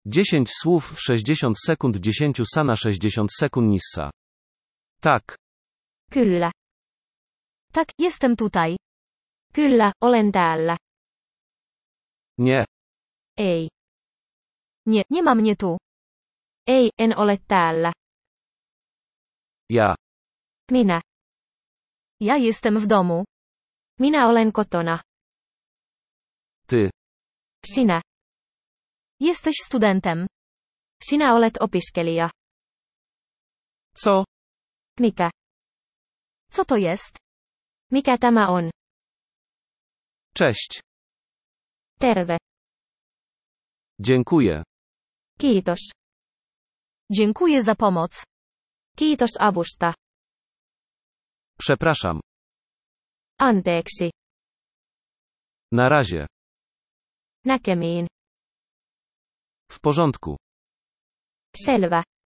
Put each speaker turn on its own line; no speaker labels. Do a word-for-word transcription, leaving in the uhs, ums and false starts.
dziesięć słów w sześćdziesiąt sekund. dziesięć sana sześćdziesiąt sekund Nissa. Tak.
Kyllä.
Tak, jestem tutaj.
Kyllä, olen täällä.
Nie.
Ei.
Nie, nie ma mnie tu.
Ei, en ole täällä.
Ja.
Minä.
Ja jestem w domu.
Minä olen kotona.
Ty.
Sinä.
Jesteś studentem.
Sinä olet opiskelija.
Co?
Mikä?
Co to jest?
Mikä tämä on?
Cześć.
Terve.
Dziękuję.
Kiitos.
Dziękuję za pomoc.
Kiitos avusta.
Przepraszam.
Anteeksi.
Na razie.
Näkemiin.
W porządku.
Selvä.